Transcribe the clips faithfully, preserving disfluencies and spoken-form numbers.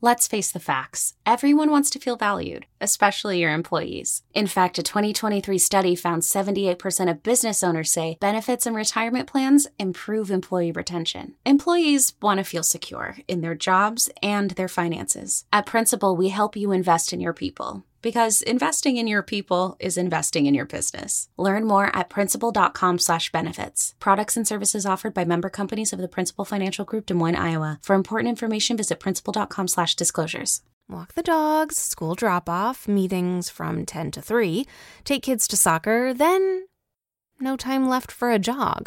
Let's face the facts. Everyone wants to feel valued, especially your employees. In fact, a twenty twenty-three study found seventy-eight percent of business owners say benefits and retirement plans improve employee retention. Employees want to feel secure in their jobs and their finances. At Principal, we help you invest in your people, because investing in your people is investing in your business. Learn more at principal.com slash benefits. Products and services offered by member companies of the Principal Financial Group, Des Moines, Iowa. For important information, visit principal.com slash disclosures. Walk the dogs, school drop-off, meetings from ten to three, take kids to soccer, then no time left for a jog.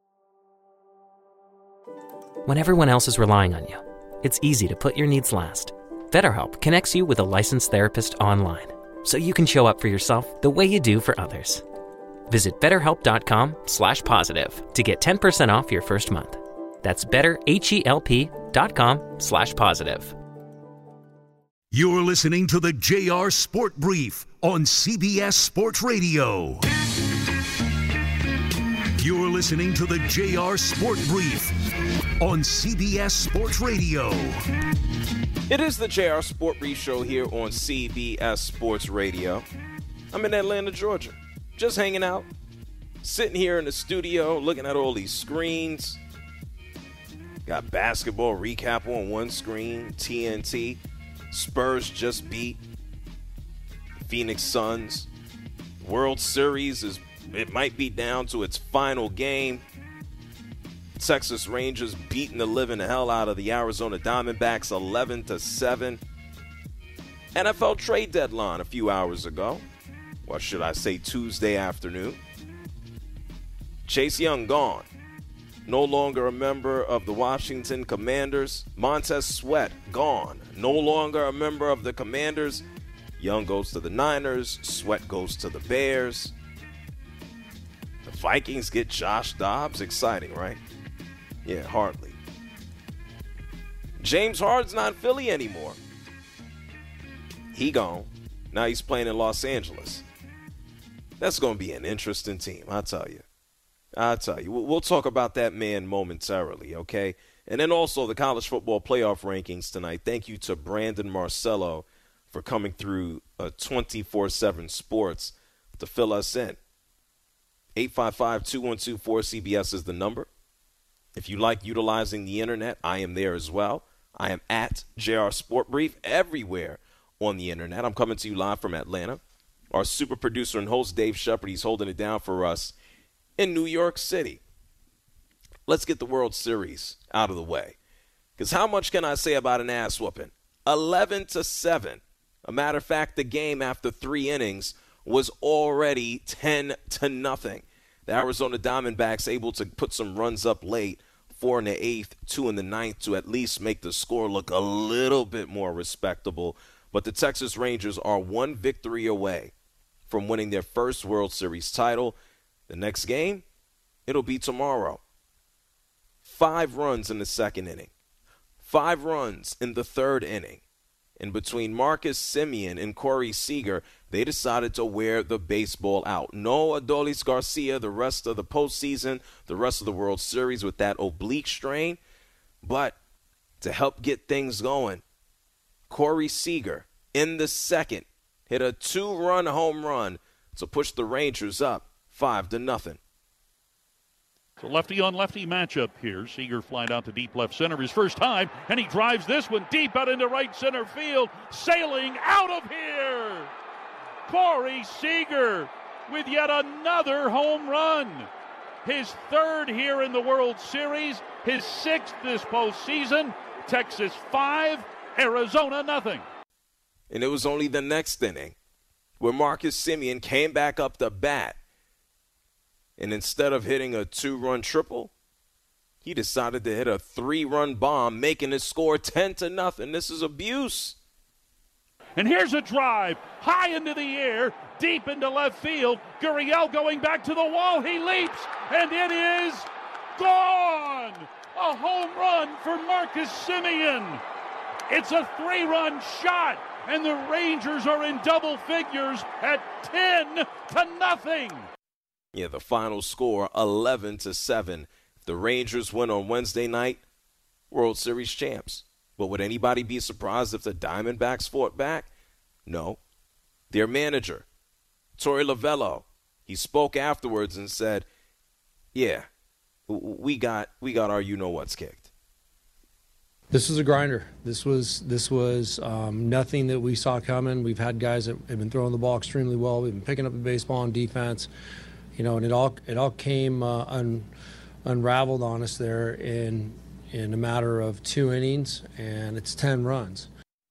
When everyone else is relying on you, it's easy to put your needs last. BetterHelp connects you with a licensed therapist online, so you can show up for yourself the way you do for others. Visit betterhelp.com slash positive to get ten percent off your first month. That's betterhelp.com slash positive. You're listening to the J R Sport Brief on C B S Sports Radio. You're listening to the J R Sport Brief on C B S Sports Radio. It is the J R Sport Brief Show here on C B S Sports Radio. I'm in Atlanta, Georgia, just hanging out, sitting here in the studio, looking at all these screens. Got basketball recap on one screen, T N T. Spurs just beat Phoenix Suns. World Series is it might be down to its final game. Texas Rangers beating the living hell out of the Arizona Diamondbacks eleven to seven. N F L trade deadline a few hours ago. Or should I say Tuesday afternoon. Chase Young gone. No longer a member of the Washington Commanders. Montez Sweat gone. No longer a member of the Commanders. Young goes to the Niners. Sweat goes to the Bears. The Vikings get Josh Dobbs. Exciting, right? Yeah, hardly. James Harden's not in Philly anymore. He gone. Now he's playing in Los Angeles. That's going to be an interesting team, I'll tell you. I'll tell you. We'll talk about that man momentarily, okay? And then also the college football playoff rankings tonight. Thank you to Brandon Marcello for coming through uh, twenty-four seven Sports to fill us in. eight five five, two one two, four C B S is the number. If you like utilizing the internet, I am there as well. I am at J R Sport Brief everywhere on the internet. I'm coming to you live from Atlanta. Our super producer and host, Dave Shepard, he's holding it down for us in New York City. Let's get the World Series out of the way. Because how much can I say about an ass whooping? eleven to seven. A matter of fact, the game after three innings was already ten to nothing. The Arizona Diamondbacks able to put some runs up late, four in the eighth, two in the ninth, to at least make the score look a little bit more respectable. But the Texas Rangers are one victory away from winning their first World Series title. The next game, it'll be tomorrow. Five runs in the second inning. Five runs in the third inning. And between Marcus Semien and Corey Seager, they decided to wear the baseball out. No Adolis Garcia the rest of the postseason, the rest of the World Series with that oblique strain. But to help get things going, Corey Seager in the second hit a two-run home run to push the Rangers up five to nothing. It's a lefty-on-lefty matchup here. Seager flying out to deep left center his first time, and he drives this one deep out into right center field, sailing out of here. Corey Seager with yet another home run. His third here in the World Series, his sixth this postseason. Texas five, Arizona nothing. And it was only the next inning where Marcus Semien came back up the bat. And instead of hitting a two-run triple, he decided to hit a three-run bomb, making his score ten to nothing. This is abuse. And here's a drive, high into the air, deep into left field. Gurriel going back to the wall. He leaps, and it is gone. A home run for Marcus Semien. It's a three-run shot, and the Rangers are in double figures at ten to nothing. Yeah, the final score, eleven to seven. If the Rangers win on Wednesday night, World Series champs. But would anybody be surprised if the Diamondbacks fought back? No. Their manager, Torey Lovullo, he spoke afterwards and said, yeah, we got we got our you-know-what's kicked. This was a grinder. This was this was um, nothing that we saw coming. We've had guys that have been throwing the ball extremely well. We've been picking up the baseball on defense, you know, and it all it all came uh, un, unraveled on us there in in a matter of two innings, and it's ten runs.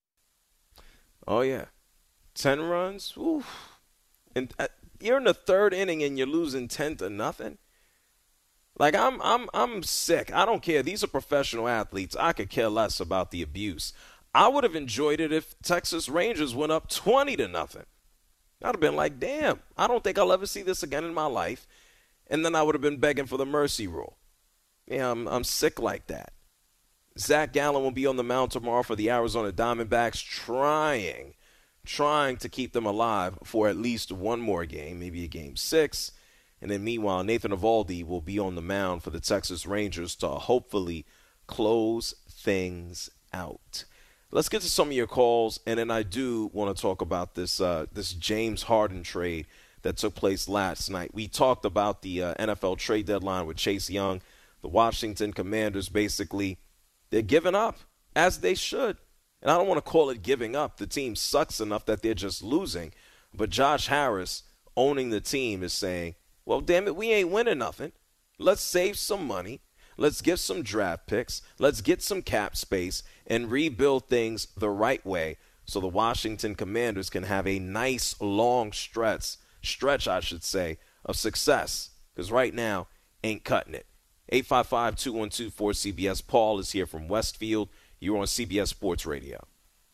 Oh yeah, ten runs. Oof. And uh, you're in the third inning and you're losing ten to nothing. Like, I'm I'm I'm sick. I don't care. These are professional athletes. I could care less about the abuse. I would have enjoyed it if Texas Rangers went up twenty to nothing. I'd have been like, damn, I don't think I'll ever see this again in my life. And then I would have been begging for the mercy rule. Yeah, I'm I'm sick like that. Zach Gallen will be on the mound tomorrow for the Arizona Diamondbacks, trying, trying to keep them alive for at least one more game, maybe a game six. And then meanwhile, Nathan Eovaldi will be on the mound for the Texas Rangers to hopefully close things out. Let's get to some of your calls, and then I do want to talk about this uh, this James Harden trade that took place last night. We talked about the uh, N F L trade deadline with Chase Young. The Washington Commanders, basically, they're giving up, as they should. And I don't want to call it giving up. The team sucks enough that they're just losing. But Josh Harris, owning the team, is saying, well, damn it, we ain't winning nothing. Let's save some money. Let's get some draft picks. Let's get some cap space and rebuild things the right way so the Washington Commanders can have a nice long stretch, stretch, I should say, of success. Because right now, ain't cutting it. eight five five, two one two, four C B S. Paul is here from Westfield. You're on C B S Sports Radio.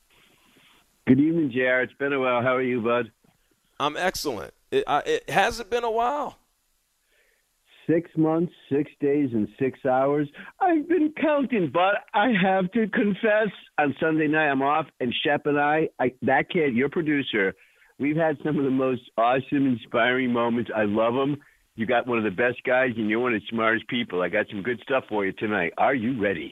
Good evening, J R. It's been a while. How are you, bud? I'm excellent. It, I, it hasn't been a while. Six months, six days, and six hours. I've been counting, but I have to confess, on Sunday night I'm off, and Shep and I, I, that kid, your producer, we've had some of the most awesome, inspiring moments. I love them. You got one of the best guys, and you're one of the smartest people. I got some good stuff for you tonight. Are you ready?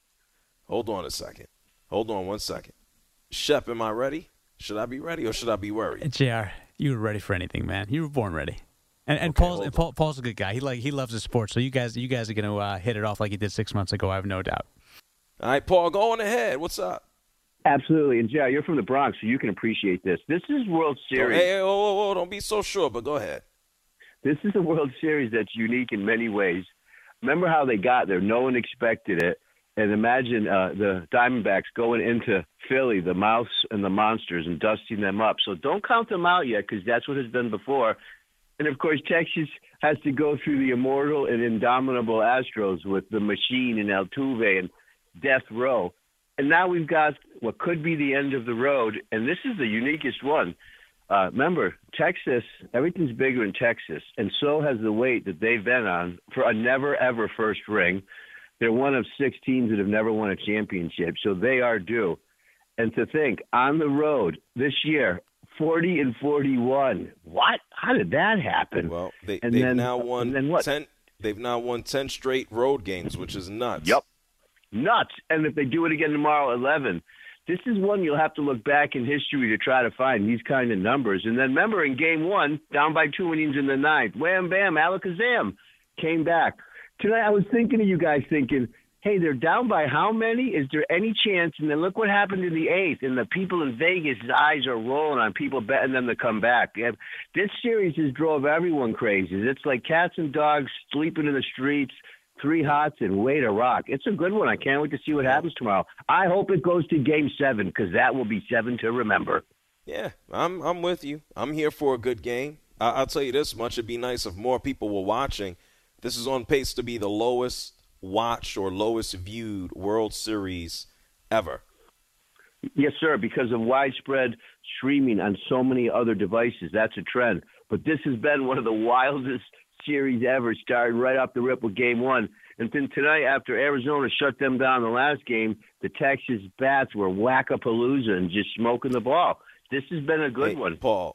Hold on a second. Hold on one second. Shep, am I ready? Should I be ready or should I be worried? J R, you were ready for anything, man. You were born ready. And, and, okay, Paul's, and Paul, Paul's a good guy. He like he loves his sport. So you guys, you guys are gonna uh, hit it off like you did six months ago. I have no doubt. All right, Paul, go on ahead. What's up? Absolutely. And J R, you're from the Bronx, so you can appreciate this. This is World Series. Hey, hey, whoa, whoa, whoa, don't be so sure, but go ahead. This is a World Series that's unique in many ways. Remember how they got there? No one expected it. And imagine uh, the Diamondbacks going into Philly, the Mouse and the Monsters, and dusting them up. So don't count them out yet, because that's what it's done before. And, of course, Texas has to go through the immortal and indomitable Astros with the Machine and Altuve and Death Row. And now we've got what could be the end of the road, and this is the uniquest one. Uh, remember, Texas, everything's bigger in Texas, and so has the weight that they've been on for a never-ever first ring. They're one of six teams that have never won a championship, so they are due. And to think, on the road this year, forty and forty-one. What? How did that happen? Well, they, and they've then, now won and then what? ten. They've now won ten straight road games, which is nuts. Yep, nuts. And if they do it again tomorrow, eleven. This is one you'll have to look back in history to try to find these kind of numbers. And then remember, in game one, down by two innings in the ninth, wham, bam, alakazam, came back. Tonight I was thinking of you guys thinking, hey, they're down by how many? Is there any chance? And then look what happened in the eighth. And the people in Vegas' eyes are rolling on people betting them to come back. This series has drove everyone crazy. It's like cats and dogs sleeping in the streets, three hots and way to rock. It's a good one. I can't wait to see what happens tomorrow. I hope it goes to game seven, because that will be seven to remember. Yeah, I'm I'm with you. I'm here for a good game. I, I'll tell you this much. It'd be nice if more people were watching. This is on pace to be the lowest watched or lowest viewed World Series ever. Yes, sir, because of widespread streaming on so many other devices. That's a trend. But this has been one of the wildest series ever, starting right off the rip with game one. And then tonight, after Arizona shut them down the last game, the Texas bats were whack-a-palooza and just smoking the ball. This has been a good hey, one. Paul,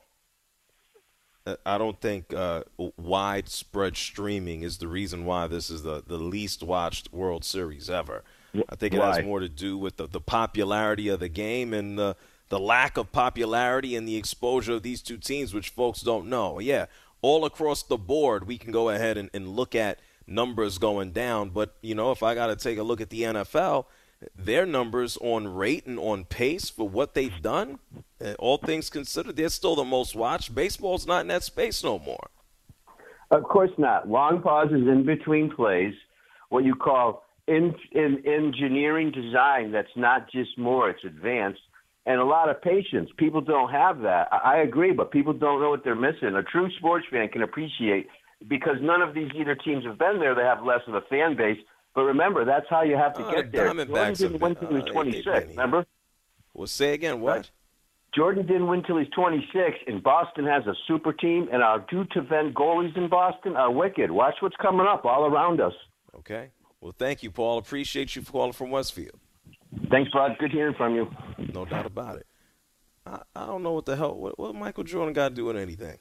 I don't think uh, widespread streaming is the reason why this is the, the least watched World Series ever. I think it Why? has more to do with the, the popularity of the game and the, the lack of popularity and the exposure of these two teams, which folks don't know. Yeah, all across the board, we can go ahead and, and look at numbers going down. But, you know, if I got to take a look at the N F L, their numbers on rate and on pace for what they've done, all things considered, they're still the most watched. Baseball's not in that space no more. Of course not. Long pauses in between plays, what you call in, in engineering design that's not just more, it's advanced, and a lot of patience. People don't have that. I, I agree, but people don't know what they're missing. A true sports fan can appreciate, because none of these either teams have been there, they have less of a fan base. But remember, that's how you have to Oh, get the there. Diamondbacks Jordan didn't have win been- until he was uh, they- twenty-six, they've been here. remember? Well, say again, what? Right. Jordan didn't win until he's twenty-six, and Boston has a super team, and our two-to-vent goalies in Boston are wicked. Watch what's coming up all around us. Okay. Well, thank you, Paul. Appreciate you for calling from Westfield. Thanks, Bud. Good hearing from you. No doubt about it. I, I don't know what the hell, what, what Michael Jordan got to do with anything.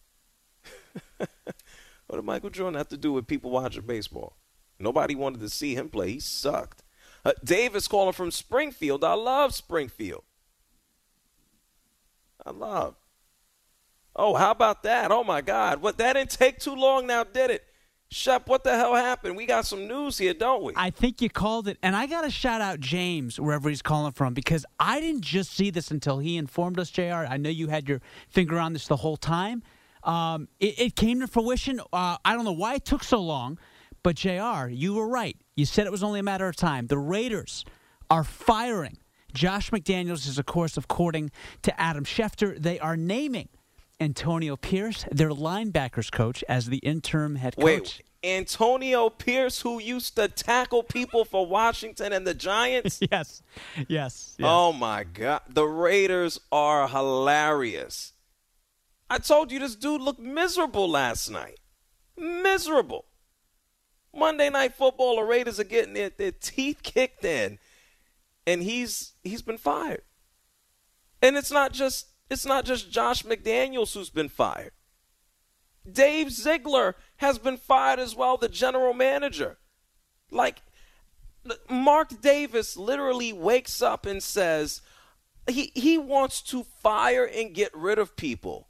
What did Michael Jordan have to do with people watching baseball? Nobody wanted to see him play. He sucked. Uh, Dave is calling from Springfield. I love Springfield. I love. Oh, how about that? Oh, my God. What, that didn't take too long now, did it? Shep, what the hell happened? We got some news here, don't we? I think you called it. And I got to shout out James, wherever he's calling from, because I didn't just see this until he informed us, J R. I know you had your finger on this the whole time. Um, it, it came to fruition. Uh, I don't know why it took so long, but J R, you were right. You said it was only a matter of time. The Raiders are firing. Josh McDaniels is, of course, according to Adam Schefter. They are naming Antonio Pierce, their linebackers coach, as the interim head coach. Wait, Antonio Pierce, who used to tackle people for Washington and the Giants? yes, yes, yes. Oh, my God. The Raiders are hilarious. I told you this dude looked miserable last night. Miserable. Monday Night Football, the Raiders are getting their, their teeth kicked in, and he's he's been fired. And it's not just it's not just Josh McDaniels who's been fired. Dave Ziegler has been fired as well, the general manager. Like, Mark Davis literally wakes up and says he he wants to fire and get rid of people.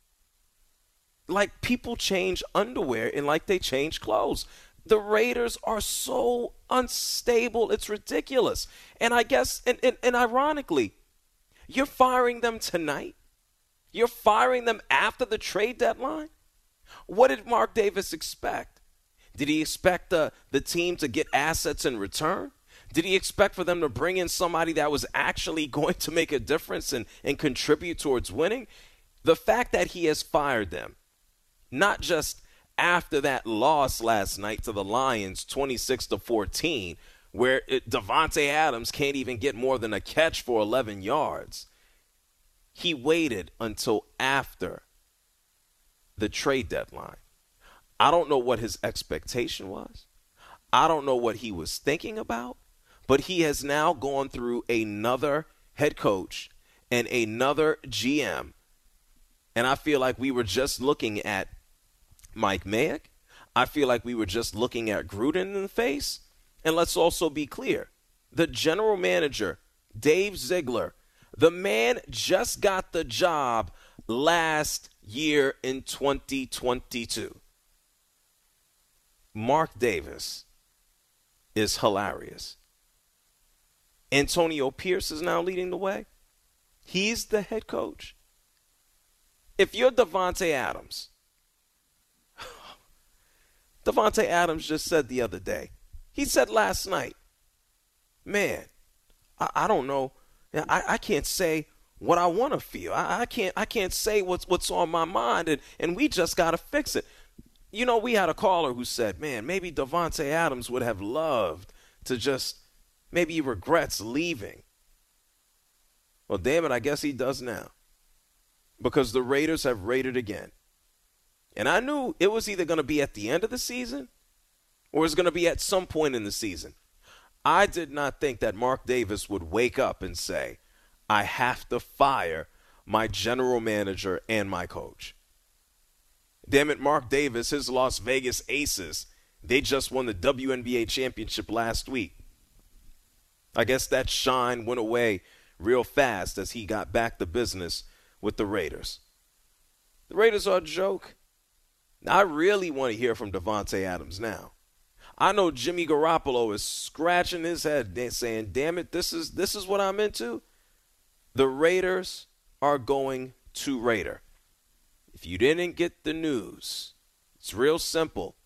Like people change underwear and like they change clothes. The Raiders are so unstable. It's ridiculous. And I guess, and, and, and ironically, you're firing them tonight. You're firing them after the trade deadline. What did Mark Davis expect? Did he expect the, the team to get assets in return? Did he expect for them to bring in somebody that was actually going to make a difference and, and contribute towards winning? The fact that he has fired them, not just after that loss last night to the Lions, twenty-six to fourteen, where it, Davante Adams can't even get more than a catch for eleven yards. He waited until after the trade deadline. I don't know what his expectation was. I don't know what he was thinking about, but he has now gone through another head coach and another G M. And I feel like we were just looking at Mike Mayock. I feel like we were just looking at Gruden in the face. And let's also be clear. The general manager, Dave Ziegler, the man just got the job last year in twenty twenty-two. Mark Davis is hilarious. Antonio Pierce is now leading the way. He's the head coach. If you're Davante Adams, Davante Adams just said the other day, he said last night, man, I, I don't know. I, I can't say what I want to feel. I, I can't I can't say what's what's on my mind, and, and we just got to fix it. You know, we had a caller who said, man, maybe Davante Adams would have loved to just, maybe he regrets leaving. Well, damn it, I guess he does now. Because the Raiders have raided again. And I knew it was either going to be at the end of the season or it was going to be at some point in the season. I did not think that Mark Davis would wake up and say, I have to fire my general manager and my coach. Damn it, Mark Davis, his Las Vegas Aces, they just won the W N B A championship last week. I guess that shine went away real fast as he got back to business with the Raiders. The Raiders are a joke. Now, I really want to hear from Davante Adams now. I know Jimmy Garoppolo is scratching his head saying, damn it, this is this is what I'm into. The Raiders are going to Raider. If you didn't get the news, it's real simple.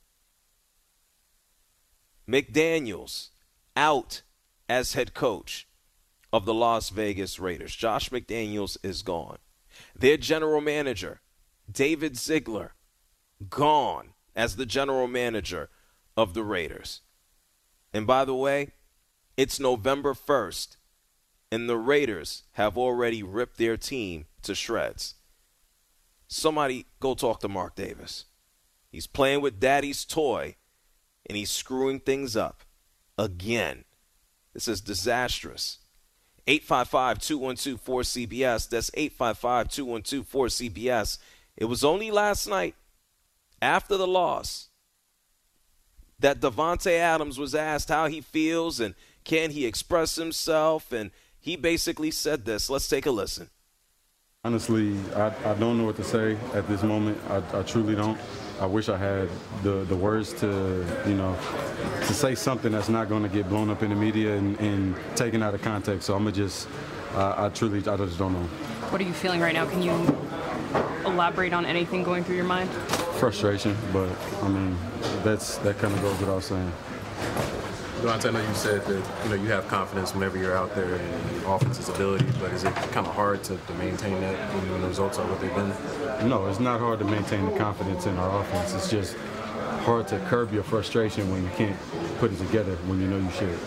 McDaniels out as head coach of the Las Vegas Raiders. Josh McDaniels is gone. Their general manager, David Ziegler, gone as the general manager of the Raiders. And by the way, it's November first, and the Raiders have already ripped their team to shreds. Somebody go talk to Mark Davis. He's playing with daddy's toy, and he's screwing things up again. This is disastrous. eight five five, two one two, four C B S. That's eight five five, two one two, four C B S. It was only last night, after the loss, that Davante Adams was asked how he feels and can he express himself, and he basically said this. Let's take a listen. Honestly, I, I don't know what to say at this moment. I, I truly don't. I wish I had the, the words to, you know, to say something that's not going to get blown up in the media and, and taken out of context. So I'm going to just, uh, I truly, I just don't know. What are you feeling right now? Can you elaborate on anything going through your mind? Frustration, but, I mean, that's that kind of goes without saying. Davante, I know you said that, you know, you have confidence whenever you're out there in the offense's ability, but is it kind of hard to, to maintain that when the results are what they've been? No, it's not hard to maintain the confidence in our offense. It's just hard to curb your frustration when you can't put it together when you know you should.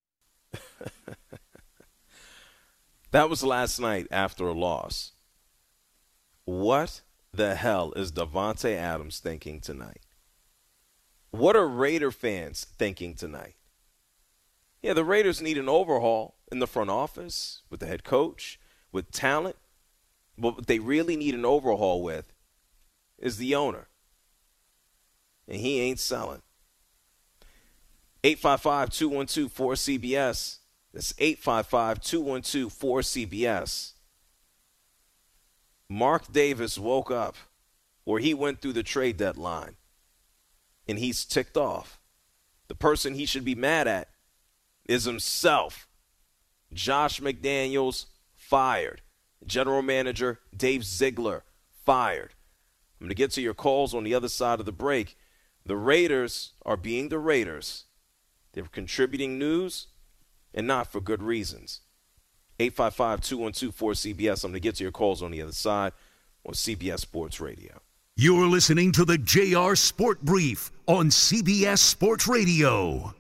That was last night after a loss. What the hell is Davante Adams thinking tonight? What are Raider fans thinking tonight? Yeah, the Raiders need an overhaul in the front office, with the head coach, with talent. But what they really need an overhaul with is the owner. And he ain't selling. eight five five, two one two, four C B S. That's eight five five, two one two, four C B S. Mark Davis woke up, or he went through the trade deadline, and he's ticked off. The person he should be mad at is himself. Josh McDaniels fired. General Manager Dave Ziegler fired. I'm going to get to your calls on the other side of the break. The Raiders are being the Raiders. They're contributing news, and not for good reasons. eight five five, two one two, four C B S. I'm going to get to your calls on the other side on C B S Sports Radio. You're listening to the J R Sport Brief on C B S Sports Radio.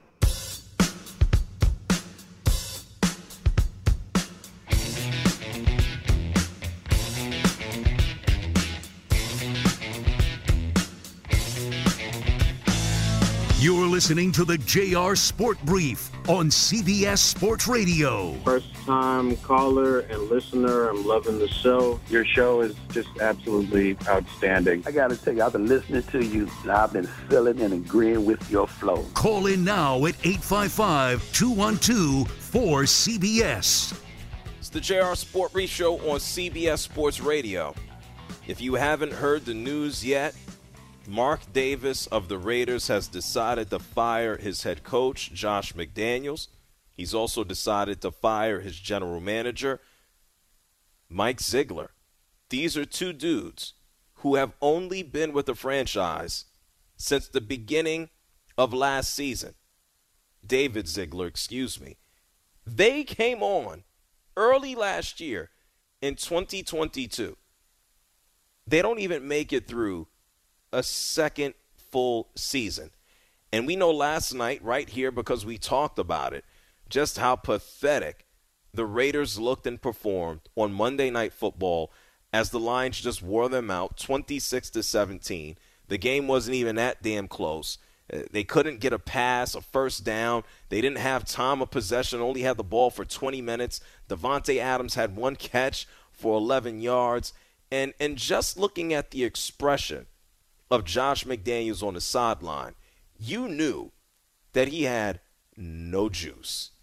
You're listening to the J R Sport Brief on C B S Sports Radio. First time caller and listener. I'm loving the show. Your show is just absolutely outstanding. I got to tell you, I've been listening to you, and I've been feeling and agreeing with your flow. Call in now at eight five five, two one two, four C B S. It's the J R Sport Brief Show on C B S Sports Radio. If you haven't heard the news yet, Mark Davis of the Raiders has decided to fire his head coach, Josh McDaniels. He's also decided to fire his general manager, Mike Ziegler. These are two dudes who have only been with the franchise since the beginning of last season. David Ziegler, excuse me. They came on early last year in twenty twenty-two. They don't even make it through a second full season. And we know last night right here, because we talked about it, just how pathetic the Raiders looked and performed on Monday Night Football as the Lions just wore them out twenty-six to seventeen. The game wasn't even that damn close. They couldn't get a pass, a first down. They didn't have time of possession, only had the ball for twenty minutes. Davante Adams had one catch for eleven yards. And, and just looking at the expression of Josh McDaniels on the sideline, you knew that he had no juice.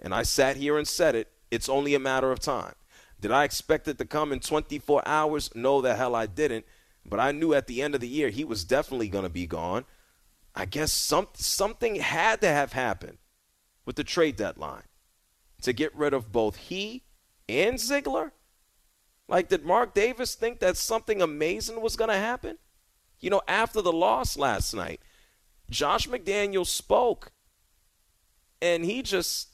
And I sat here and said it. It's only a matter of time. Did I expect it to come in twenty-four hours? No, the hell I didn't. But I knew at the end of the year he was definitely going to be gone. I guess some, something had to have happened with the trade deadline to get rid of both he and Ziegler. Like, did Mark Davis think that something amazing was going to happen? You know, after the loss last night, Josh McDaniels spoke, and he just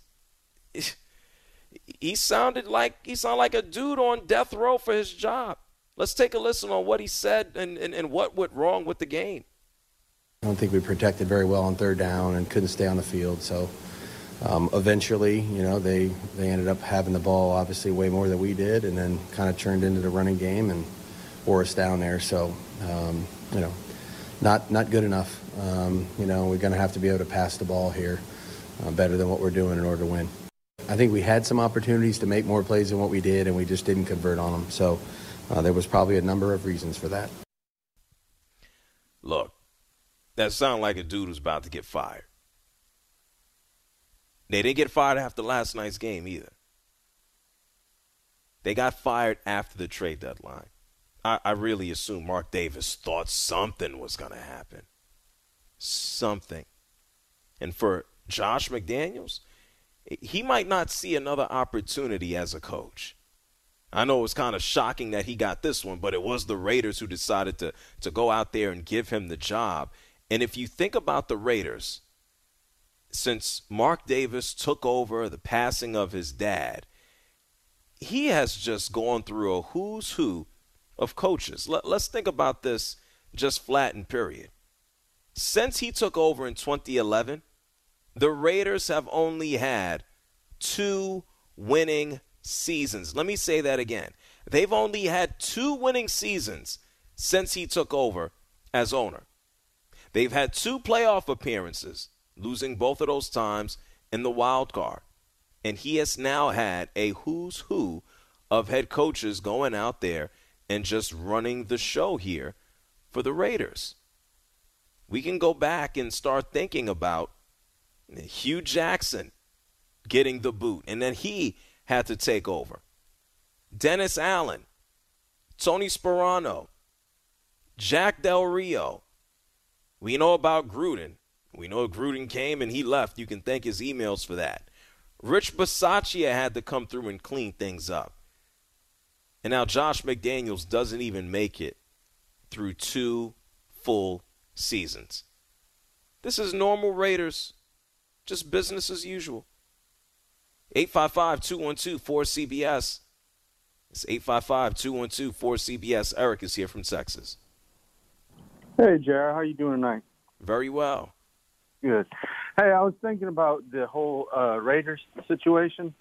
he sounded like he sounded like a dude on death row for his job. Let's take a listen on what he said and, and, and what went wrong with the game. I don't think we protected very well on third down and couldn't stay on the field. So um, eventually, you know, they, they ended up having the ball obviously way more than we did, and then kind of turned into the running game and wore us down there. So, um, you know, not not good enough. Um, you know, we're going to have to be able to pass the ball here uh, better than what we're doing in order to win. I think we had some opportunities to make more plays than what we did, and we just didn't convert on them. So uh, there was probably a number of reasons for that. Look, that sounded like a dude who's about to get fired. They didn't get fired after last night's game either. They got fired after the trade deadline. I, I really assume Mark Davis thought something was going to happen. Something. And for Josh McDaniels, he might not see another opportunity as a coach. I know it was kind of shocking that he got this one, but it was the Raiders who decided to, to go out there and give him the job. And if you think about the Raiders, since Mark Davis took over the passing of his dad, he has just gone through a who's who of coaches. Let, let's think about this just flat and period. Since he took over in twenty eleven, the Raiders have only had two winning seasons. Let me say that again. They've only had two winning seasons since he took over as owner. They've had two playoff appearances, losing both of those times in the wild card. And he has now had a who's who of head coaches going out there and just running the show here for the Raiders. We can go back and start thinking about Hugh Jackson getting the boot, and then he had to take over. Dennis Allen, Tony Sparano, Jack Del Rio. We know about Gruden. We know Gruden came and he left. You can thank his emails for that. Rich Bisaccia had to come through and clean things up. And now Josh McDaniels doesn't even make it through two full seasons. This is normal Raiders, just business as usual. eight five five, two one two, four C B S. It's eight five five, two one two, four C B S. Eric is here from Texas. Hey, Jared. How you doing tonight? Very well. Good. Hey, I was thinking about the whole uh, Raiders situation.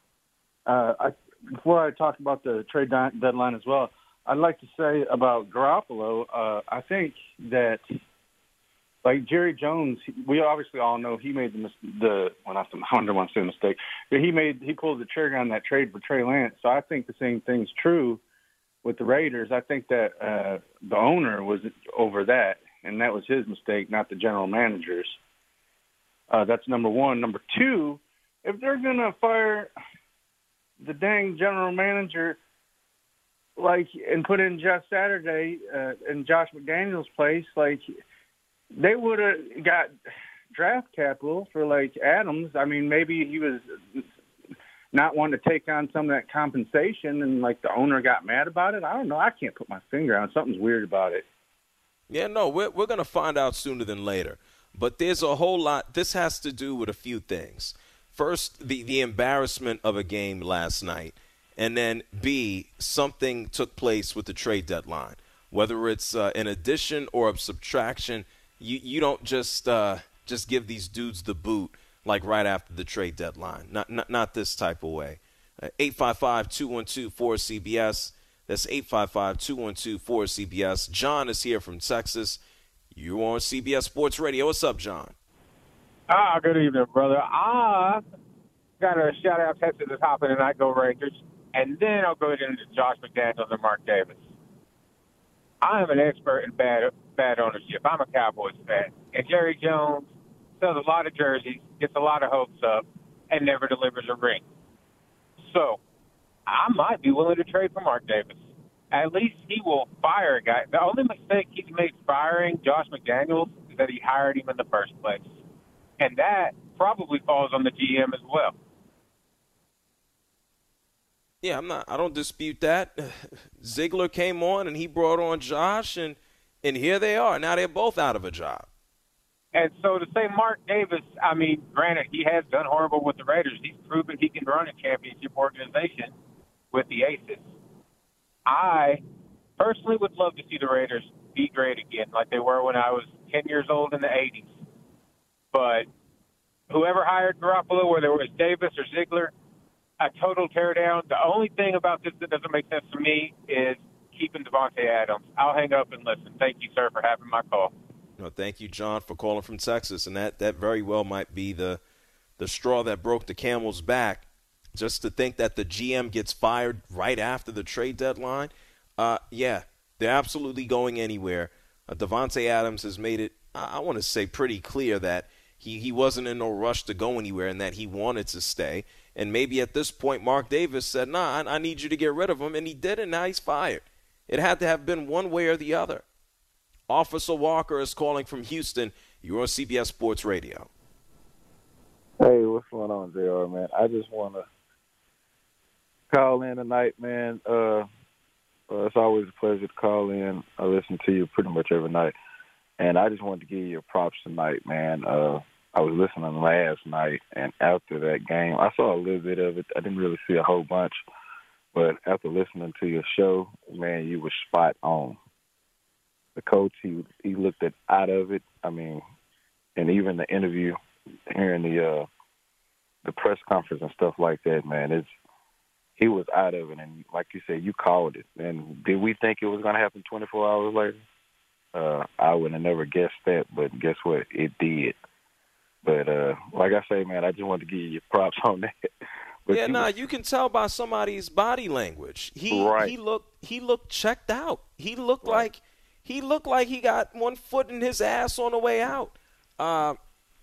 Uh, I, before I talk about the trade di- deadline as well, I'd like to say about Garoppolo, uh, I think that, like Jerry Jones, we obviously all know he made the, mis- the well, not the, I don't want to say mistake, but he made he pulled the trigger on that trade for Trey Lance. So I think the same thing's true with the Raiders. I think that uh, the owner was over that, and that was his mistake, not the general managers. Uh, that's number one. Number two, if they're going to fire the dang general manager, like, and put in Jeff Saturday uh, in Josh McDaniels' place, like, they would have got draft capital for, like, Adams. I mean, maybe he was not wanting to take on some of that compensation, and, like, the owner got mad about it. I don't know. I can't put my finger on it. Something's weird about it. Yeah, no, we're, we're going to find out sooner than later. But there's a whole lot. This has to do with a few things. First, the, the embarrassment of a game last night. And then, B, something took place with the trade deadline. Whether it's uh, an addition or a subtraction, you, you don't just uh, just give these dudes the boot like right after the trade deadline. Not not, not this type of way. Uh, eight five five, two one two, four C B S. That's eight five five, two one two, four C B S. John is here from Texas. You're on C B S Sports Radio. What's up, John? Ah, good evening, brother. I got a shout-out Texas is hopping tonight, go Rangers. And then I'll go into Josh McDaniels and Mark Davis. I am an expert in bad bad ownership. I'm a Cowboys fan. And Jerry Jones sells a lot of jerseys, gets a lot of hopes up, and never delivers a ring. So I might be willing to trade for Mark Davis. At least he will fire a guy. The only mistake he's made firing Josh McDaniels is that he hired him in the first place. And that probably falls on the G M as well. Yeah, I'm not. I don't dispute that. Ziegler came on and he brought on Josh, and and here they are. Now they're both out of a job. And so to say Mark Davis, I mean, granted, he has done horrible with the Raiders. He's proven he can run a championship organization with the Aces. I personally would love to see the Raiders be great again, like they were when I was ten years old in the eighties. But whoever hired Garoppolo, whether it was Davis or Ziegler, a total teardown. The only thing about this that doesn't make sense to me is keeping Davante Adams. I'll hang up and listen. Thank you, sir, for having my call. No, thank you, John, for calling from Texas. And that, that very well might be the the straw that broke the camel's back. Just to think that the G M gets fired right after the trade deadline. Uh, yeah, they're absolutely going anywhere. Uh, Davante Adams has made it, I, I want to say, pretty clear that he, he wasn't in no rush to go anywhere and that he wanted to stay. And maybe at this point, Mark Davis said, nah, I, I need you to get rid of him. And he did, and now he's fired. It had to have been one way or the other. Officer Walker is calling from Houston. You're on C B S Sports Radio. Hey, what's going on, J R, man? I just want to call in tonight, man. Uh, uh, it's always a pleasure to call in. I listen to you pretty much every night. And I just wanted to give you your props tonight, man. Uh, I was listening last night, and after that game, I saw a little bit of it. I didn't really see a whole bunch. But after listening to your show, man, you were spot on. The coach, he he looked at out of it. I mean, and even the interview, hearing the uh, the press conference and stuff like that, man, it's he was out of it. And like you said, you called it. And did we think it was going to happen twenty-four hours later? Uh, I would have never guessed that, but guess what? It did. But uh, like I say, man, I just wanted to give you your props on that. But yeah, you nah, was, you can tell by somebody's body language. He right. he looked he looked checked out. He looked right. like he looked like he got one foot in his ass on the way out. Uh,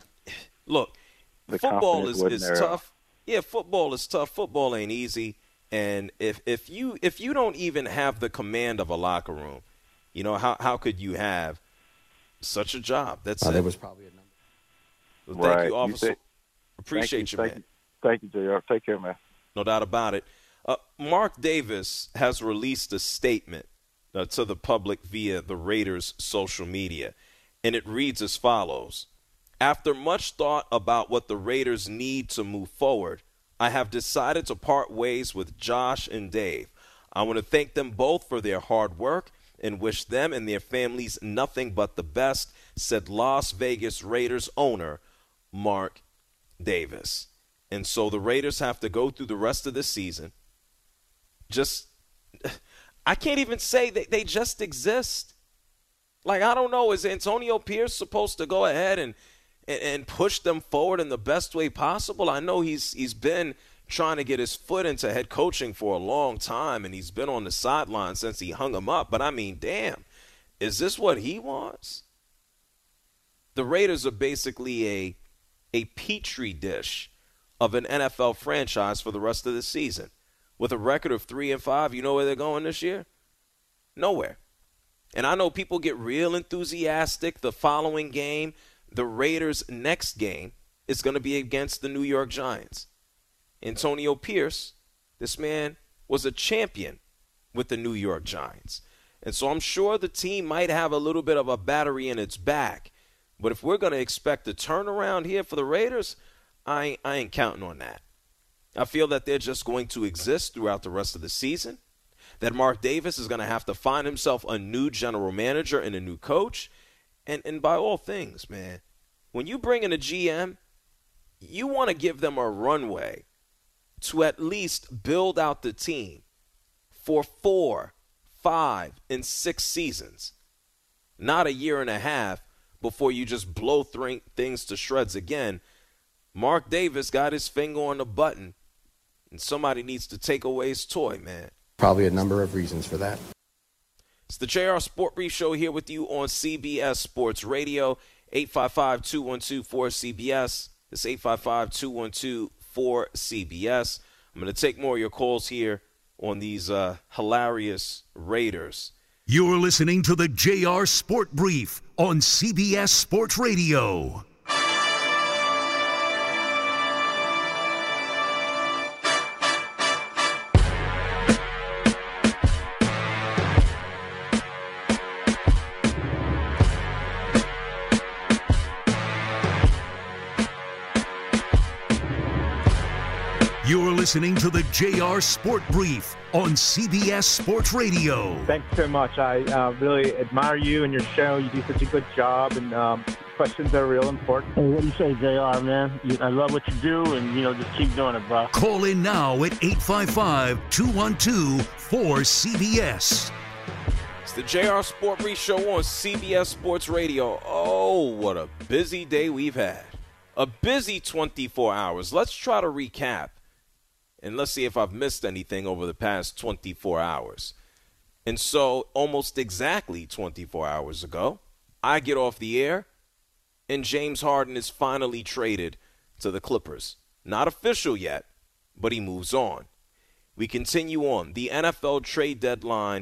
look, the football is, is there. tough. Yeah, football is tough. Football ain't easy. And if if you if you don't even have the command of a locker room, you know, how how could you have such a job? That's oh, it. There was probably a number. Well, thank right. you, officer. You say, Appreciate you, you, thank man. You. Thank you, J R. Take care, man. No doubt about it. Uh, Mark Davis has released a statement uh, to the public via the Raiders' social media, and it reads as follows. After much thought about what the Raiders need to move forward, I have decided to part ways with Josh and Dave. I want to thank them both for their hard work and wish them and their families nothing but the best, said Las Vegas Raiders owner Mark Davis. And so the Raiders have to go through the rest of the season. Just, I can't even say that they just exist. Like, I don't know, is Antonio Pierce supposed to go ahead and, and, and push them forward in the best way possible? I know he's he's been trying to get his foot into head coaching for a long time, and he's been on the sideline since he hung him up. But, I mean, damn, is this what he wants? The Raiders are basically a a petri dish of an N F L franchise for the rest of the season. With a record of three and five, you know where they're going this year? Nowhere. And I know people get real enthusiastic the following game. The Raiders' next game is going to be against the New York Giants. Antonio Pierce, this man was a champion with the New York Giants. And so I'm sure the team might have a little bit of a battery in its back. But if we're going to expect a turnaround here for the Raiders, I ain't, I ain't counting on that. I feel that they're just going to exist throughout the rest of the season, that Mark Davis is going to have to find himself a new general manager and a new coach. And, and by all things, man, when you bring in a G M, you want to give them a runway to at least build out the team for four, five, and six seasons, not a year and a half before you just blow th- things to shreds again. Mark Davis got his finger on the button, and somebody needs to take away his toy, man. Probably a number of reasons for that. It's the J R Sport Brief Show here with you on C B S Sports Radio, eight five five, two one two, four C B S. It's eight five five, two one two, for C B S. I'm going to take more of your calls here on these uh, hilarious Raiders. You're listening to the J R Sport Brief on C B S Sports Radio. You're listening to the J R Sport Brief on C B S Sports Radio. Thanks so much. I uh, really admire you and your show. You do such a good job, and um, questions are real important. Hey, what do you say, J R, man? You, I love what you do, and, you know, just keep doing it, bro. Call in now at eight five five, two one two, four C B S. It's the J R Sport Brief show on C B S Sports Radio. Oh, what a busy day we've had. A busy twenty-four hours. Let's try to recap. And let's see if I've missed anything over the past twenty-four hours. And so almost exactly twenty-four hours ago, I get off the air, and James Harden is finally traded to the Clippers. Not official yet, but he moves on. We continue on. The N F L trade deadline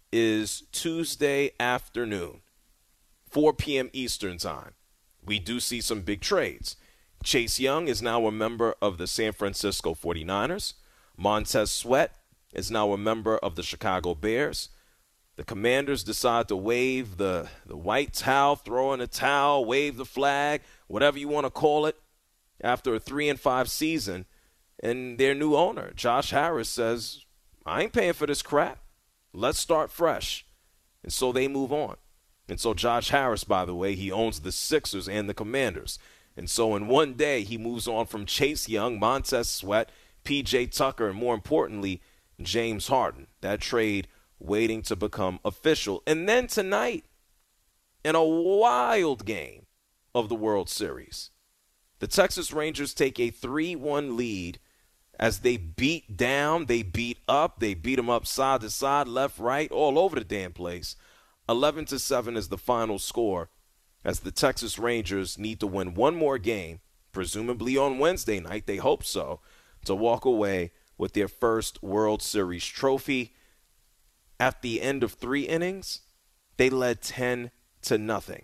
is Tuesday afternoon, four p.m. Eastern time. We do see some big trades. Chase Young is now a member of the San Francisco forty-niners. Montez Sweat is now a member of the Chicago Bears. The Commanders decide to wave the, the white towel, throw in a towel, wave the flag, whatever you want to call it, after a three and five season. And their new owner, Josh Harris, says, I ain't paying for this crap. Let's start fresh. And so they move on. And so Josh Harris, by the way, he owns the Sixers and the Commanders. And so in one day, he moves on from Chase Young, Montez Sweat, P J Tucker, and more importantly, James Harden. That trade waiting to become official. And then tonight, in a wild game of the World Series, the Texas Rangers take a three one lead as they beat down, they beat up, they beat them up side to side, left, right, all over the damn place. eleven to seven is the final score, as the Texas Rangers need to win one more game, presumably on Wednesday night, they hope so, to walk away with their first World Series trophy. At the end of three innings, they led ten to nothing.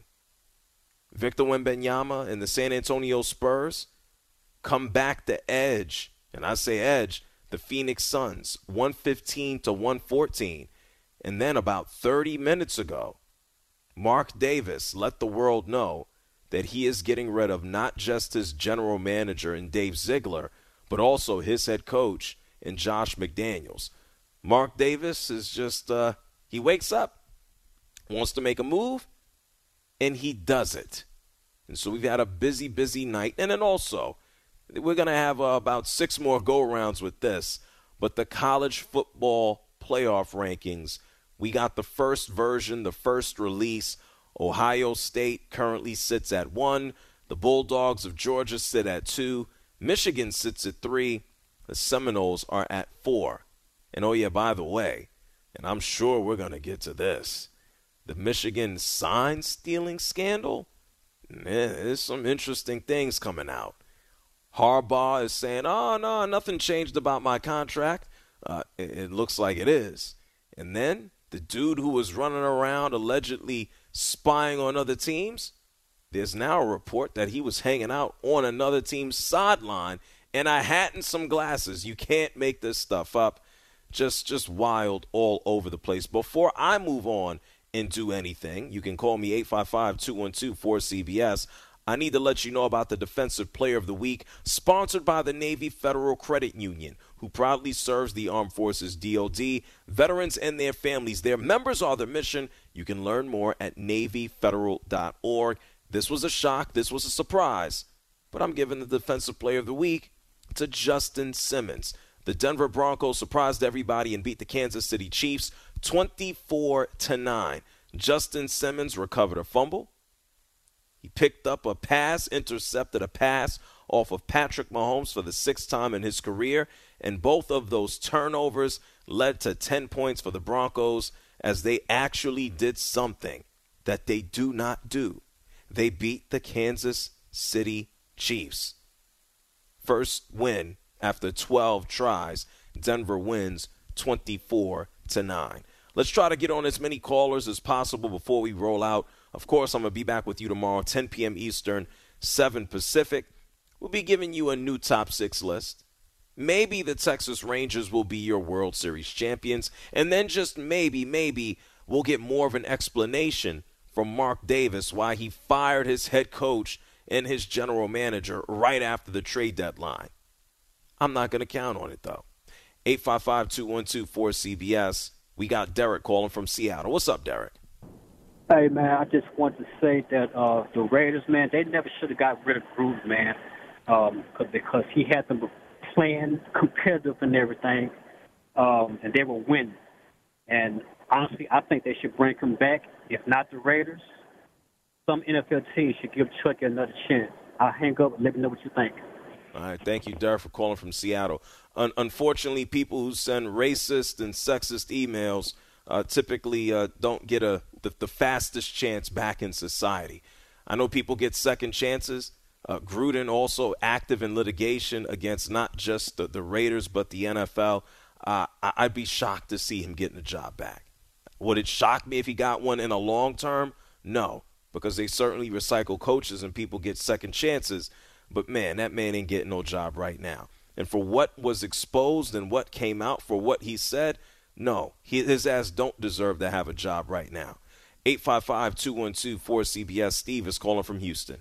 Victor Wembanyama and the San Antonio Spurs come back to edge, and I say edge, the Phoenix Suns, one fifteen to one fourteen. And then about thirty minutes ago, Mark Davis let the world know that he is getting rid of not just his general manager in Dave Ziegler, but also his head coach in Josh McDaniels. Mark Davis is just, uh, he wakes up, wants to make a move, and he does it. And so we've had a busy, busy night. And then also, we're going to have uh, about six more go-rounds with this, but the college football playoff rankings, we got the first version, the first release. Ohio State currently sits at one. The Bulldogs of Georgia sit at two. Michigan sits at three. The Seminoles are at four. And oh, yeah, by the way, and I'm sure we're going to get to this, the Michigan sign stealing scandal, man, there's some interesting things coming out. Harbaugh is saying, oh, no, nothing changed about my contract. Uh, it, it looks like it is. And then the dude who was running around allegedly spying on other teams, there's now a report that he was hanging out on another team's sideline in a hat and some glasses. You can't make this stuff up. Just, just wild all over the place. Before I move on and do anything, you can call me eight five five, two one two, four C B S. I need to let you know about the Defensive Player of the Week, sponsored by the Navy Federal Credit Union, who proudly serves the Armed Forces D O D, veterans and their families. Their members are the mission. You can learn more at navy federal dot org. This was a shock. This was a surprise. But I'm giving the Defensive Player of the Week to Justin Simmons. The Denver Broncos surprised everybody and beat the Kansas City Chiefs twenty-four to nine. Justin Simmons recovered a fumble. He picked up a pass, intercepted a pass off of Patrick Mahomes for the sixth time in his career, and both of those turnovers led to ten points for the Broncos as they actually did something that they do not do. They beat the Kansas City Chiefs. First win after twelve tries. Denver wins twenty-four to nine. Let's try to get on as many callers as possible before we roll out. Of course, I'm going to be back with you tomorrow, ten p.m. Eastern, seven Pacific. We'll be giving you a new top six list. Maybe the Texas Rangers will be your World Series champions. And then just maybe, maybe we'll get more of an explanation from Mark Davis why he fired his head coach and his general manager right after the trade deadline. I'm not going to count on it, though. eight five five, two one two, four C B S. We got Derek calling from Seattle. What's up, Derek? Hey, man, I just want to say that uh, the Raiders, man, they never should have got rid of Gruden, man, um, because he had them playing competitive and everything, um, and they were winning. And honestly, I think they should bring him back. If not the Raiders, some N F L team should give Chucky another chance. I'll hang up and let me know what you think. All right, thank you, Derek, for calling from Seattle. Un- unfortunately, people who send racist and sexist emails uh, typically uh, don't get a the, the fastest chance back in society. I know people get second chances. Uh, Gruden also active in litigation against not just the, the Raiders but the N F L. Uh, I- I'd be shocked to see him getting a job back. Would it shock me if he got one in a long term? No, because they certainly recycle coaches and people get second chances. But, man, that man ain't getting no job right now. And for what was exposed and what came out, for what he said, no, he, his ass don't deserve to have a job right now. eight five five, two one two, four C B S. Steve is calling from Houston.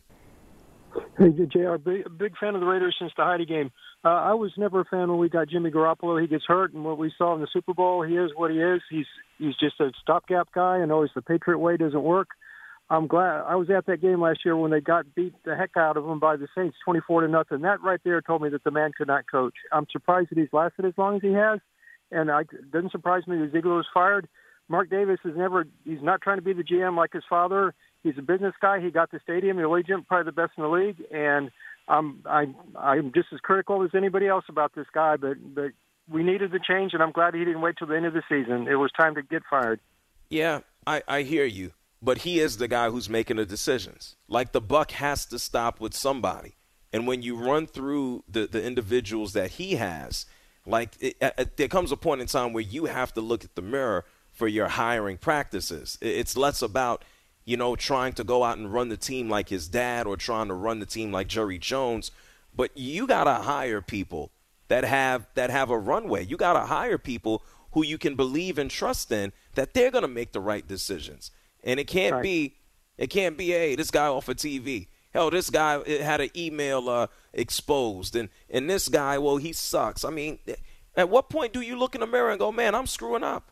Hey, J R, big, big fan of the Raiders since the Heidi game. Uh, I was never a fan when we got Jimmy Garoppolo. He gets hurt, and what we saw in the Super Bowl, he is what he is. He's he's just a stopgap guy, and always the Patriot way doesn't work. I'm glad I was at that game last year when they got beat the heck out of him by the Saints, twenty-four to nothing. That right there told me that the man could not coach. I'm surprised that he's lasted as long as he has, and I, it doesn't surprise me that Ziegler was fired. Mark Davis is never, he's not trying to be the G M like his father. He's a business guy. He got the stadium, the Allegiant, probably the best in the league, and I'm I, I'm just as critical as anybody else about this guy, but, but we needed the change, and I'm glad he didn't wait till the end of the season. It was time to get fired. Yeah, I, I hear you. But he is the guy who's making the decisions. Like, the buck has to stop with somebody. And when you run through the, the individuals that he has, like, it, it, there comes a point in time where you have to look at the mirror for your hiring practices. It, it's less about, you know, trying to go out and run the team like his dad or trying to run the team like Jerry Jones. But you got to hire people that have that have a runway. You got to hire people who you can believe and trust in, that they're going to make the right decisions. And it can't right. be, it can't be, hey, this guy off of T V. Hell, this guy had an email uh, exposed. And, and this guy, well, he sucks. I mean, at what point do you look in the mirror and go, man, I'm screwing up?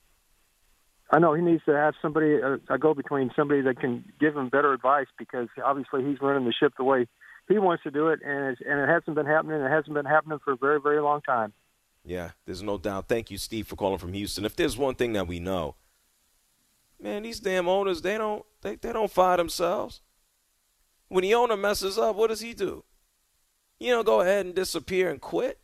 I know he needs to have somebody, a, a go-between, somebody that can give him better advice, because obviously he's running the ship the way he wants to do it, and, it's, and it hasn't been happening. It hasn't been happening for a very, very long time. Yeah, there's no doubt. Thank you, Steve, for calling from Houston. If there's one thing that we know, man, these damn owners, they don't they, they don't fire themselves. When the owner messes up, what does he do? You don't go ahead and disappear and quit.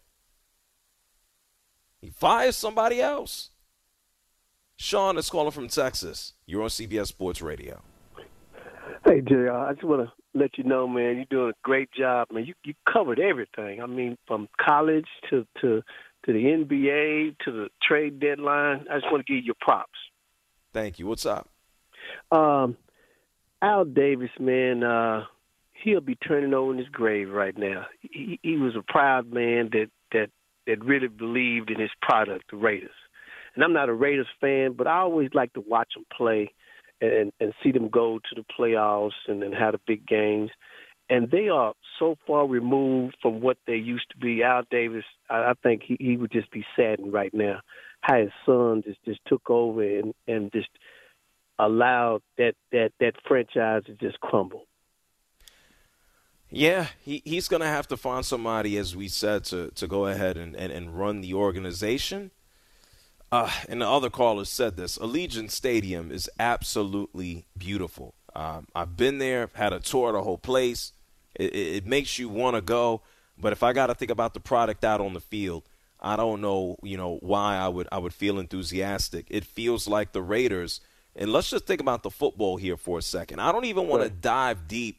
He fires somebody else. Sean is calling from Texas. You're on C B S Sports Radio. Hey, J R, I just want to let you know, man, you're doing a great job, man. You you covered everything. I mean, from college to, to, to the N B A to the trade deadline. I just want to give you your props. Thank you. What's up? Um, Al Davis, man, uh, he'll be turning over in his grave right now. He, he was a proud man that, that, that really believed in his product, the Raiders. And I'm not a Raiders fan, but I always like to watch them play and, and see them go to the playoffs and, and have the big games. And they are so far removed from what they used to be. Al Davis, I, I think he, he would just be saddened right now how his son just, just took over and, and just allowed that, that, that franchise to just crumble. Yeah, he, he's going to have to find somebody, as we said, to, to go ahead and, and, and run the organization. Uh, and the other callers said this. Allegiant Stadium is absolutely beautiful. Um, I've been there, had a tour of the whole place. It, it, it makes you want to go. But if I got to think about the product out on the field, I don't know, you know, why I would I would feel enthusiastic. It feels like the Raiders, and let's just think about the football here for a second. I don't even want right. to dive deep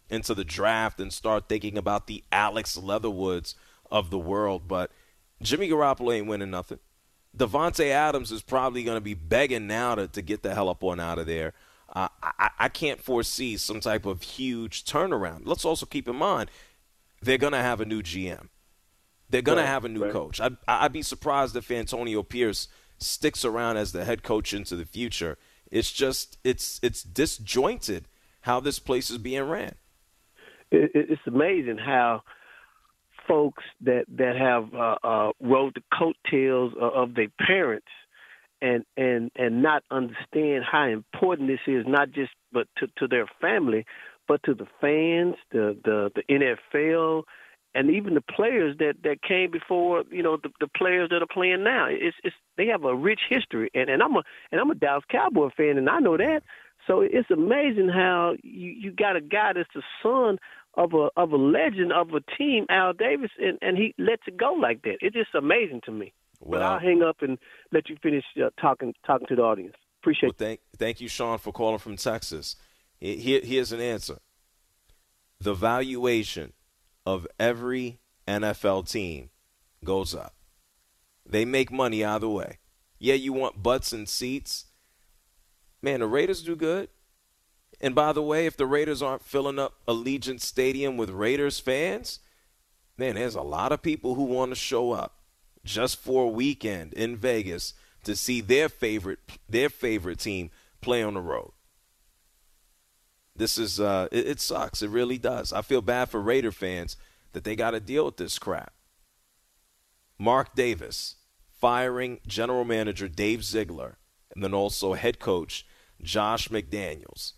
into the draft and start thinking about the Alex Leatherwoods of the world. But Jimmy Garoppolo ain't winning nothing. Devontae Adams is probably going to be begging now to, to get the hell up on out of there. Uh, I, I can't foresee some type of huge turnaround. Let's also keep in mind, they're going to have a new G M. They're going right, to have a new right. coach. I'd, I'd be surprised if Antonio Pierce sticks around as the head coach into the future. It's just, it's it's disjointed how this place is being ran. It, it's amazing how folks that, that have uh, uh, rode the coattails of, of their parents and, and, and not understand how important this is, not just but to, to their family, but to the fans, the, the, the N F L, and even the players that, that came before, you know, the, the players that are playing now. It's it's they have a rich history, and, and I'm a and I'm a Dallas Cowboy fan, and I know that. So it's amazing how you, you got a guy that's the son of a of a legend of a team, Al Davis, and, and he lets it go like that. It's just amazing to me. Well, but I'll hang up and let you finish uh, talking talking to the audience. Appreciate well, thank, thank you, Sean, for calling from Texas. Here, here's an answer. The valuation of every N F L team goes up. They make money either way. Yeah, you want butts and seats. Man, the Raiders do good. And by the way, if the Raiders aren't filling up Allegiant Stadium with Raiders fans, man, there's a lot of people who want to show up just for a weekend in Vegas to see their favorite their favorite team play on the road. This is uh, it, it sucks. It really does. I feel bad for Raider fans that they got to deal with this crap. Mark Davis firing general manager Dave Ziegler and then also head coach Josh McDaniels.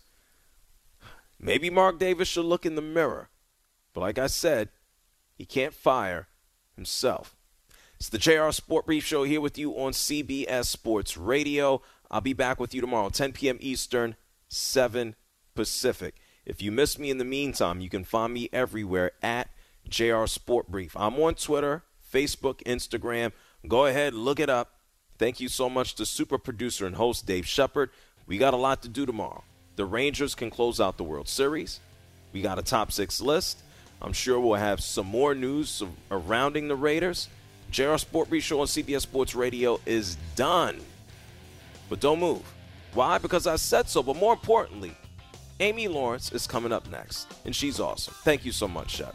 Maybe Mark Davis should look in the mirror. But like I said, he can't fire himself. It's the J R Sport Brief Show here with you on C B S Sports Radio. I'll be back with you tomorrow, ten p.m. Eastern, seven Pacific. If you miss me in the meantime, you can find me everywhere at J R Sport Brief. I'm on Twitter, Facebook, Instagram. Go ahead, look it up. Thank you so much to super producer and host Dave Shepard. We got a lot to do tomorrow. The Rangers can close out the World Series. We got a top six list. I'm sure we'll have some more news surrounding the Raiders. J R Sport Brief Show on C B S Sports Radio is done. But don't move. Why? Because I said so. But more importantly, Amy Lawrence is coming up next, and she's awesome. Thank you so much, Shep.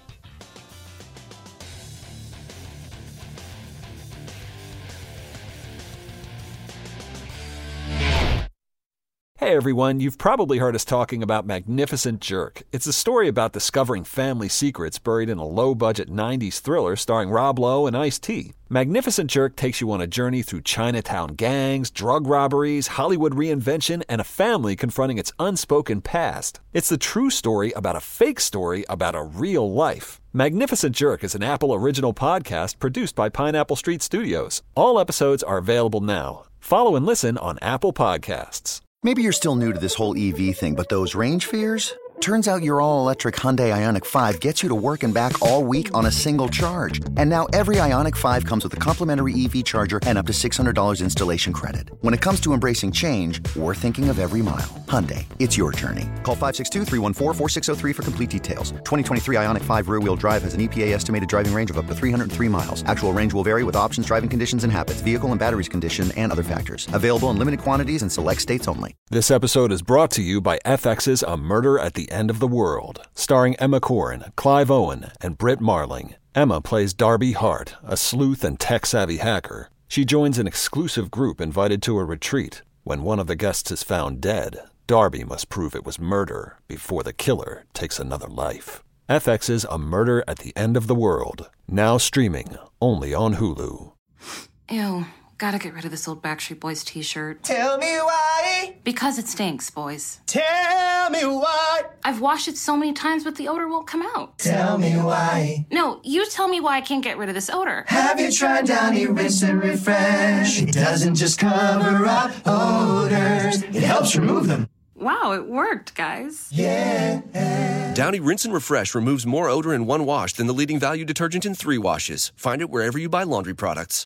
Hey everyone, you've probably heard us talking about Magnificent Jerk. It's a story about discovering family secrets buried in a low-budget nineties thriller starring Rob Lowe and Ice-T. Magnificent Jerk takes you on a journey through Chinatown gangs, drug robberies, Hollywood reinvention, and a family confronting its unspoken past. It's the true story about a fake story about a real life. Magnificent Jerk is an Apple original podcast produced by Pineapple Street Studios. All episodes are available now. Follow and listen on Apple Podcasts. Maybe you're still new to this whole E V thing, but those range fears? Turns out your all-electric Hyundai Ioniq five gets you to work and back all week on a single charge. And now every Ioniq five comes with a complimentary E V charger and up to six hundred dollars installation credit. When it comes to embracing change, we're thinking of every mile. Hyundai, it's your journey. Call five six two, three one four, four six zero three for complete details. twenty twenty-three Ioniq five rear-wheel drive has an E P A estimated driving range of up to three hundred three miles. Actual range will vary with options, driving conditions, and habits, vehicle and batteries condition, and other factors. Available in limited quantities in select states only. This episode is brought to you by F X's A Murder at the End of the World, starring Emma Corrin, Clive Owen, and Britt Marling. Emma plays Darby Hart, a sleuth and tech-savvy hacker. She joins an exclusive group invited to a retreat. When one of the guests is found dead, Darby must prove it was murder before the killer takes another life. F X's A Murder at the End of the World, now streaming only on Hulu. Ew. Gotta get rid of this old Backstreet Boys t-shirt. Tell me why. Because it stinks, boys. Tell me why. I've washed it so many times, but the odor won't come out. Tell me why. No, you tell me why I can't get rid of this odor. Have you tried Downy Rinse and Refresh? It doesn't just cover up odors. It helps remove them. Wow, it worked, guys. Yeah. Downy Rinse and Refresh removes more odor in one wash than the leading value detergent in three washes. Find it wherever you buy laundry products.